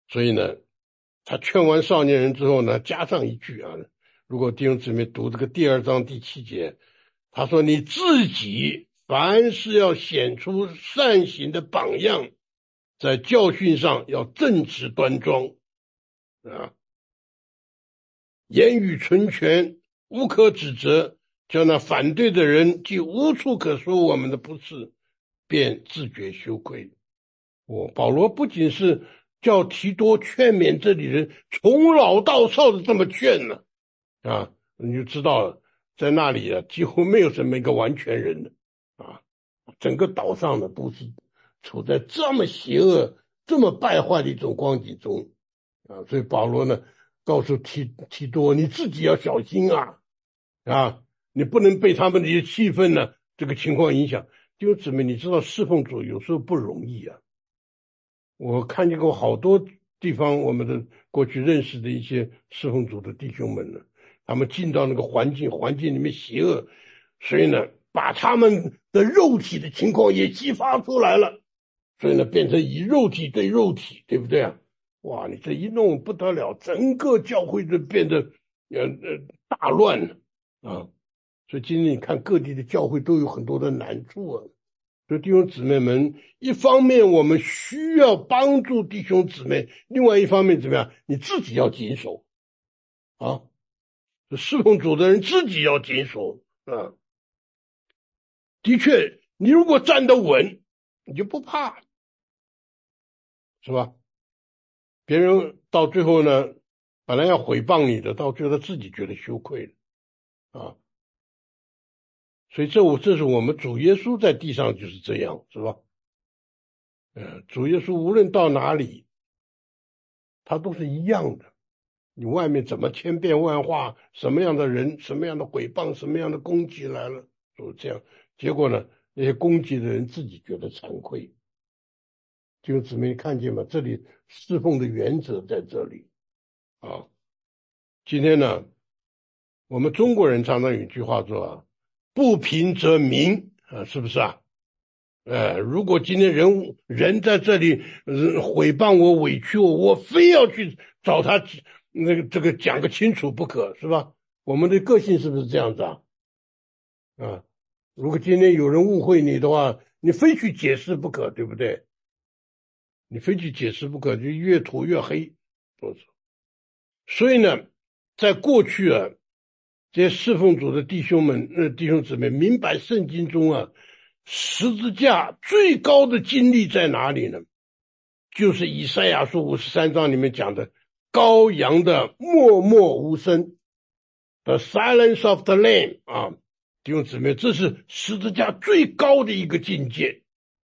所以呢，他劝完少年人之后呢，加上一句啊，如果弟兄姊妹读这个第二章第七节，他说你自己凡是要显出善行的榜样，在教训上要正直端庄啊，言语纯全，无可指责，叫那反对的人既无处可说我们的不是，便自觉羞愧。我保罗不仅是叫提多劝勉这里人从老到少的这么劝呢，啊，你就知道了，在那里啊，几乎没有什么一个完全人的啊，整个岛上呢都是处在这么邪恶、这么败坏的一种光景中啊，所以保罗呢告诉提提多，你自己要小心啊啊，你不能被他们这些气氛呢这个情况影响。弟兄姊妹，你知道侍奉主有时候不容易啊。我看见过好多地方，我们的过去认识的一些侍奉主的弟兄们呢，他们进到那个环境，环境里面邪恶，所以呢，把他们的肉体的情况也激发出来了，所以呢，变成以肉体对肉体，对不对啊？哇，你这一弄不得了，整个教会就变得呃呃大乱了啊！所以今天你看各地的教会都有很多的难处啊。所以弟兄姊妹们，一方面我们需要帮助弟兄姊妹，另外一方面怎么样？你自己要谨守啊！侍奉主的人自己要谨守啊！的确，你如果站得稳，你就不怕，是吧？别人到最后呢，本来要毁谤你的，到最后他自己觉得羞愧了啊！所以这我这是我们主耶稣在地上就是这样，是吧？呃，主耶稣无论到哪里，他都是一样的。你外面怎么千变万化，什么样的人，什么样的毁谤，什么样的攻击来了，就这样。结果呢，那些攻击的人自己觉得惭愧。弟兄姊妹看见吗？这里侍奉的原则在这里啊。今天呢，我们中国人常常有一句话说啊，不平则鸣啊，是不是啊？呃，如果今天人人在这里、呃、毁谤我、委屈我，我非要去找他那个这个讲个清楚不可，是吧？我们的个性是不是这样子啊？啊，如果今天有人误会你的话，你非去解释不可，对不对？你非去解释不可，就越涂越黑。所以呢，在过去啊，这些侍奉主的弟兄们、呃弟兄姊妹明白圣经中啊，十字架最高的经历在哪里呢？就是以赛亚书五十三章里面讲的羔羊的默默无声 ，the silence of the Lamb 啊，弟兄姊妹，这是十字架最高的一个境界，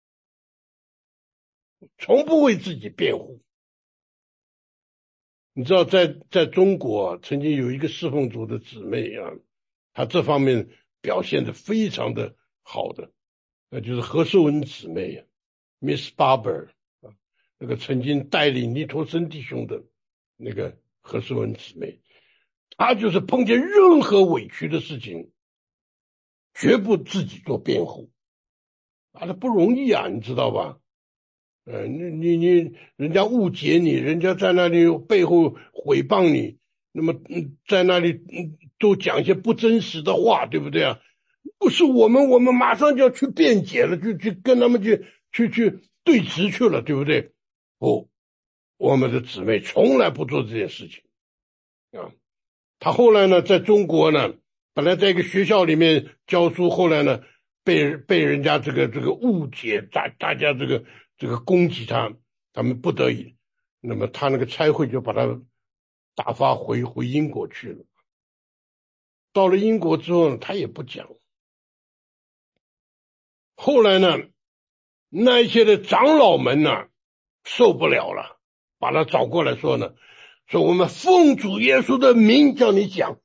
从不为自己辩护。你知道在在中国啊，曾经有一个侍奉主的姊妹啊，她这方面表现得非常的好的，那就是何寿恩姊妹啊 ，Miss Barber 啊，那个曾经带领尼托森弟兄的那个何寿恩姊妹，她就是碰见任何委屈的事情，绝不自己做辩护，啊，这不容易啊，你知道吧？呃，你你你，人家误解你，人家在那里背后诽谤你，那么嗯，在那里嗯，都讲一些不真实的话，对不对啊？不是我们，我们马上就要去辩解了，就去跟他们去去去对质去了，对不对？不，我们的姊妹从来不做这件事情啊。他后来呢，在中国呢，本来在一个学校里面教书，后来呢，被被人家这个这个误解，大大家这个这个攻击他，他们不得已，那么他那个差会就把他打发回回英国去了。到了英国之后呢，他也不讲。后来呢，那一些的长老们呢，受不了了，把他找过来说呢，说我们奉主耶稣的名叫你讲。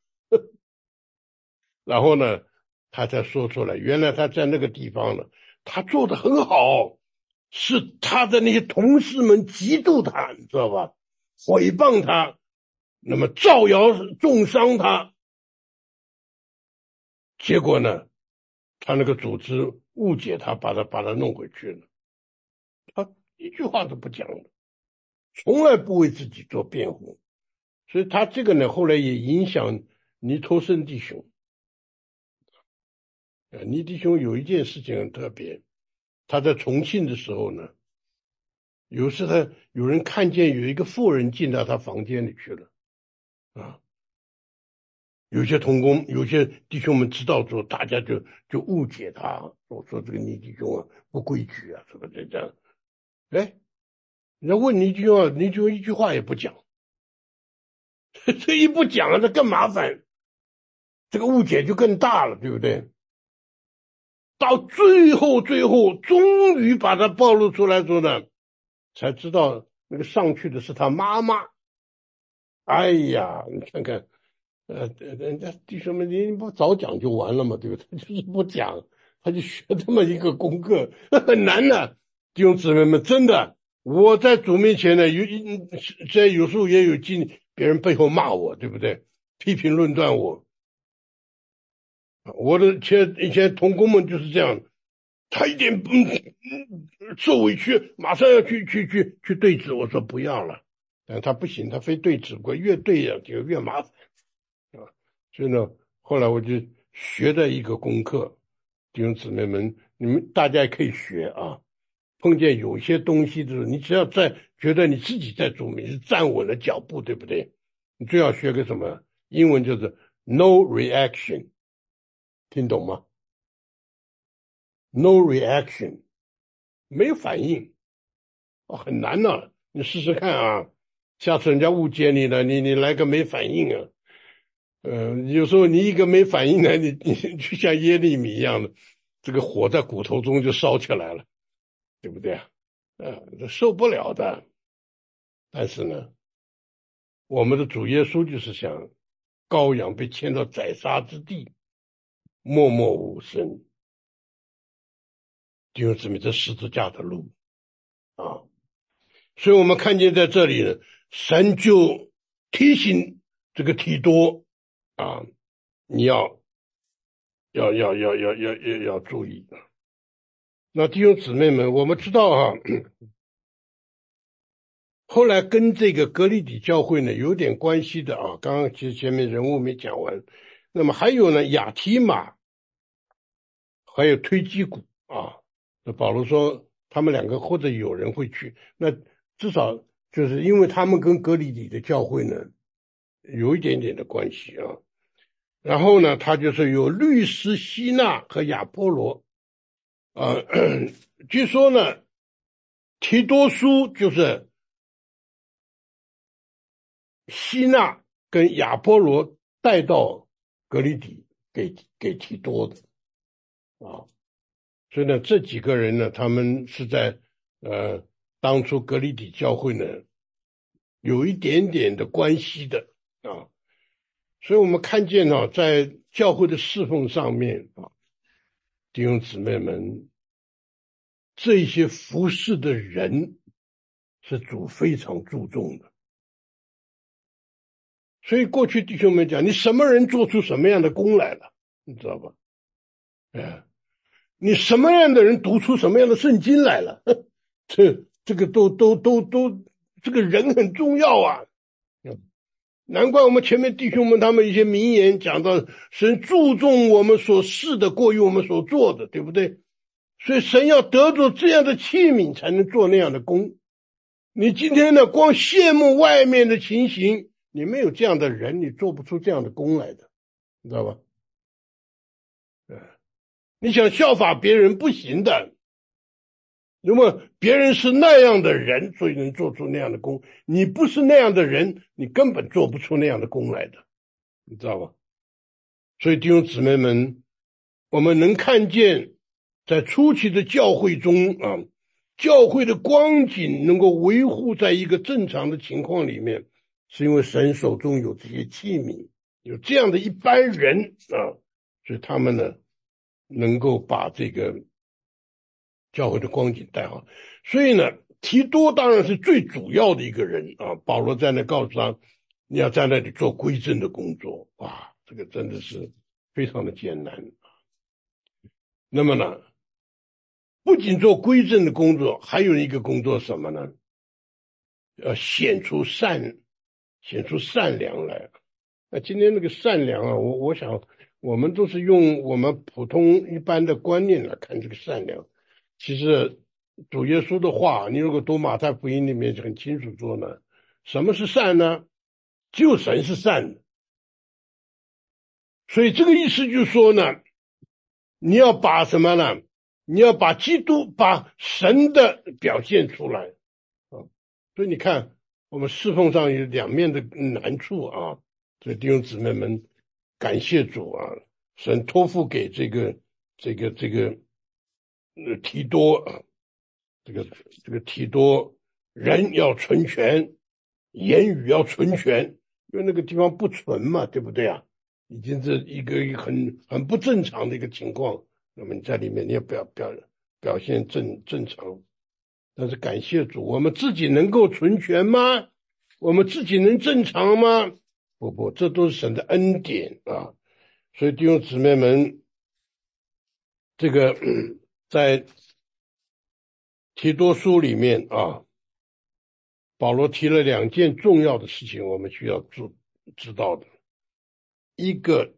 然后呢，他才说出来，原来他在那个地方呢，他做得很好，是他的那些同事们嫉妒他，你知道吧？诽谤他，那么造谣重伤他，结果呢，他那个组织误解他，把他把他弄回去了，他一句话都不讲了。 从来不为自己做辩护，所以他这个呢，后来也影响尼托生弟兄。呃，尼弟兄有一件事情很特别，他在重庆的时候呢，有时他有人看见有一个妇人进到他房间里去了，啊，有些同工，有些弟兄们知道之后，大家就就误解他，我说这个尼弟兄啊不规矩啊，什么这这样，哎，人家问尼弟兄啊，尼弟兄一句话也不讲，这一不讲啊，这更麻烦，这个误解就更大了，对不对？到最后，最后终于把他暴露出来之后呢，才知道那个上去的是他妈妈。哎呀，你看看，呃，人家弟兄们，你不早讲就完了嘛，对不对？就是不讲，他就学这么一个功课，很难的。弟兄姊妹们，真的，我在主面前呢，有在有时候也有进别人背后骂我，对不对？批评论断我。我的前以前同工们就是这样，他一点不、嗯、受委屈，马上要去去去去对质。我说不要了，但他不行，他非对质，我越对呀就越麻烦啊。所以呢，后来我就学的一个功课，弟兄姊妹们，你们大家也可以学啊。碰见有些东西的时候，你只要在觉得你自己在主面是站稳了脚步，对不对？你最好学个什么？英文就是 no reaction。听懂吗 ？No reaction， 没有反应，哦，很难呢、啊。你试试看啊，下次人家误解你了，你你来个没反应啊。呃，有时候你一个没反应呢，你你就像耶利米一样的，这个火在骨头中就烧起来了，对不对啊？呃，这受不了的。但是呢，我们的主耶稣就是像羔羊被牵到宰杀之地，默默无声。弟兄姊妹，这十字架的路啊，所以我们看见在这里呢，神就提醒这个提多啊，你要要要要要要要要注意。那弟兄姊妹们，我们知道啊，后来跟这个格里底教会呢有点关系的啊，刚刚其实前面人物没讲完。那么还有呢，亚提马，还有推基古啊。那保罗说他们两个或者有人会去，那至少就是因为他们跟格里底的教会呢有一点点的关系啊。然后呢，他就是有律师希纳和亚波罗啊。据说呢，提多书就是希纳跟亚波罗带到格里底给给提多的啊。所以呢，这几个人呢，他们是在呃当初格里底教会呢有一点点的关系的啊。所以我们看见呢、啊，在教会的侍奉上面啊，弟兄姊妹们，这些服侍的人是主非常注重的。所以过去弟兄们讲，你什么人做出什么样的功来了，你知道吧？哎，你什么样的人读出什么样的圣经来了，这这个都都都都，这个人很重要啊。难怪我们前面弟兄们他们一些名言讲到，神注重我们所事的过于我们所做的，对不对？所以神要得着这样的器皿才能做那样的工。你今天呢，光羡慕外面的情形，你没有这样的人，你做不出这样的工来的，你知道吧？你想效法别人不行的。如果别人是那样的人，所以能做出那样的工，你不是那样的人，你根本做不出那样的工来的，你知道吧？所以弟兄姊妹们，我们能看见在初期的教会中啊，教会的光景能够维护在一个正常的情况里面，是因为神手中有这些器皿，有这样的一般人啊，所以他们呢能够把这个教会的光景带好。所以呢，提多当然是最主要的一个人啊。保罗在那告诉他，你要在那里做归正的工作。哇，这个真的是非常的艰难。那么呢，不仅做归正的工作，还有一个工作什么呢？ 要显出善，显出善良来。那今天那个善良啊，我我想我们都是用我们普通一般的观念来看这个善良。其实主耶稣的话，你如果读马太福音里面就很清楚说呢，什么是善呢？就神是善的。所以这个意思就是说呢，你要把什么呢？你要把基督、把神的表现出来啊！所以你看，我们侍奉上有两面的难处啊。所以弟兄姊妹们，感谢主啊！神托付给这个、这个、这个呃提多啊，这个这个提多，人要纯全，言语要纯全，因为那个地方不纯嘛，对不对啊？已经是一个很很不正常的一个情况。那么你在里面你要表表表现正正常，但是感谢主，我们自己能够纯全吗？我们自己能正常吗？不不，这都是神的恩典啊！所以弟兄姊妹们，这个在提多书里面啊，保罗提了两件重要的事情，我们需要知知道的。一个，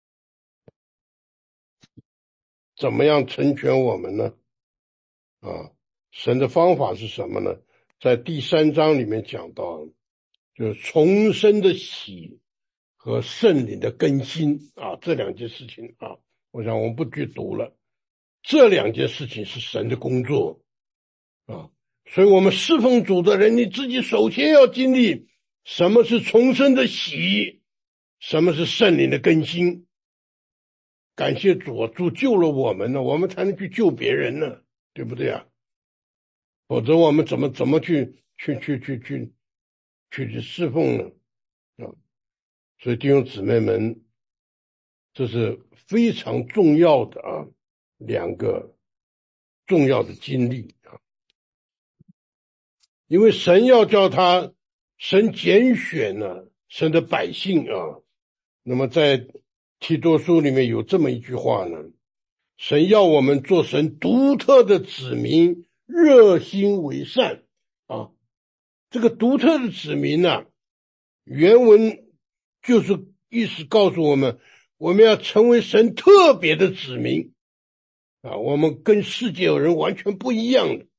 怎么样成全我们呢？啊，神的方法是什么呢？在第三章里面讲到，就是重生的喜和圣灵的更新啊，这两件事情啊，我想我们不去读了。这两件事情是神的工作啊，所以我们侍奉主的人，你自己首先要经历什么是重生的喜，什么是圣灵的更新。感谢主，主救了我们呢，我们才能去救别人呢，对不对啊？否则我们怎么怎么去去去去去去侍奉呢？啊，所以弟兄姊妹们，这是非常重要的啊，两个重要的经历啊，因为神要叫他，神拣选了神的百姓啊。那么在提多书里面有这么一句话呢，神要我们做神独特的子民，热心为善啊。这个独特的子民呢、啊，原文就是意思告诉我们，我们要成为神特别的子民啊，我们跟世界有人完全不一样的。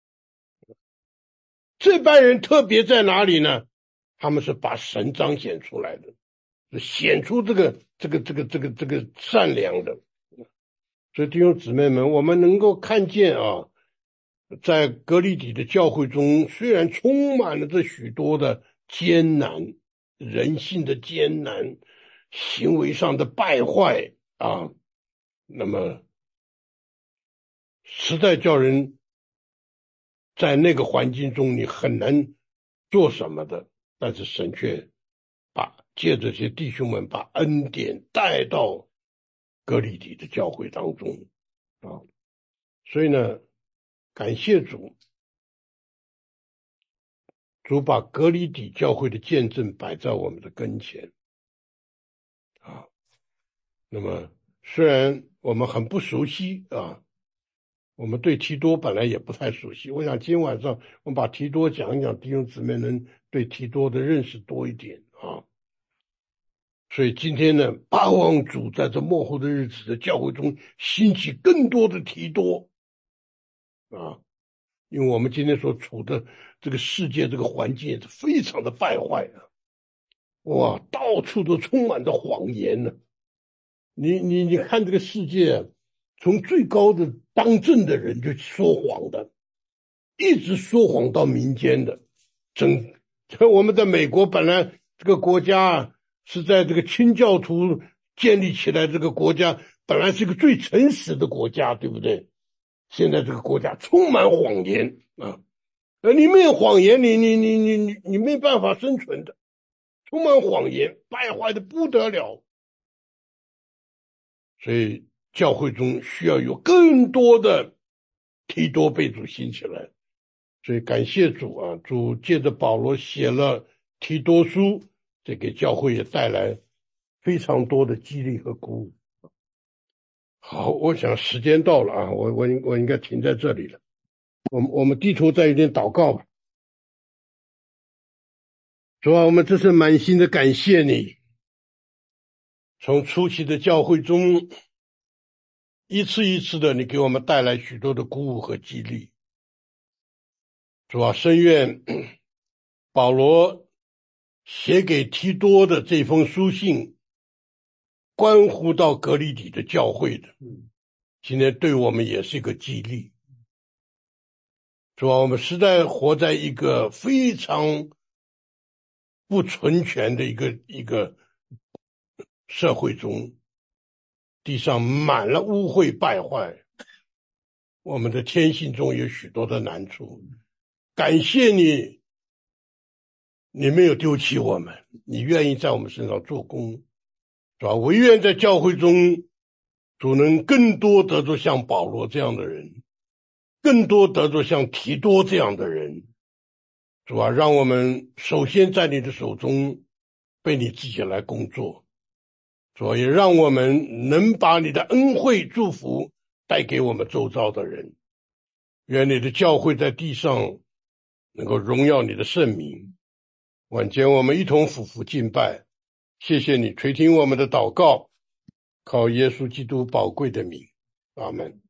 这班人特别在哪里呢？他们是把神彰显出来的，显出这个这个这个这个这个善良的。所以弟兄姊妹们，我们能够看见啊，在革哩底的教会中，虽然充满了这许多的艰难，人性的艰难，行为上的败坏啊，那么实在叫人在那个环境中你很难做什么的。但是神却把借着这些弟兄们把恩典带到革哩底的教会当中啊，所以呢，感谢主，主把革哩底教会的见证摆在我们的跟前啊。那么虽然我们很不熟悉啊，我们对提多本来也不太熟悉，我想今天晚上我们把提多讲一讲，弟兄姊妹能对提多的认识多一点啊。所以今天呢，巴望主在这末后的日子的教会中兴起更多的提多啊，因为我们今天所处的这个世界这个环境也是非常的败坏啊，哇，到处都充满着谎言呢、啊。你你你看这个世界，从最高的当政的人就说谎的，一直说谎到民间的。整我们在美国本来这个国家啊，是在这个清教徒建立起来，这个国家本来是一个最诚实的国家，对不对？现在这个国家充满谎言啊，呃，你没有谎言，你你你你你你没办法生存的，充满谎言，败坏的不得了。所以教会中需要有更多的提多被主兴起来，所以感谢主啊，主借着保罗写了提多书，这给教会也带来非常多的激励和鼓舞。好，我想时间到了啊，我我我应该停在这里了。我们我们低头再有点祷告吧。 主啊，我们这是满心的感谢你，从初期的教会中，一次一次的你给我们带来许多的鼓舞和激励。主啊，深愿保罗写给提多的这封书信，关乎到革哩底的教会的，今天对我们也是一个激励。主啊，我们实在活在一个非常不纯全的一个一个社会中，地上满了污秽败坏，我们的天性中有许多的难处。感谢你，你没有丢弃我们，你愿意在我们身上做工，是吧？我愿在教会中，主能更多得着像保罗这样的人，更多得着像提多这样的人，主啊，让我们首先在你的手中被你自己来工作，主啊，也让我们能把你的恩惠祝福带给我们周遭的人。愿你的教会在地上能够荣耀你的圣名。晚间我们一同俯伏敬拜，谢谢你垂听我们的祷告，靠耶稣基督宝贵的名，阿们。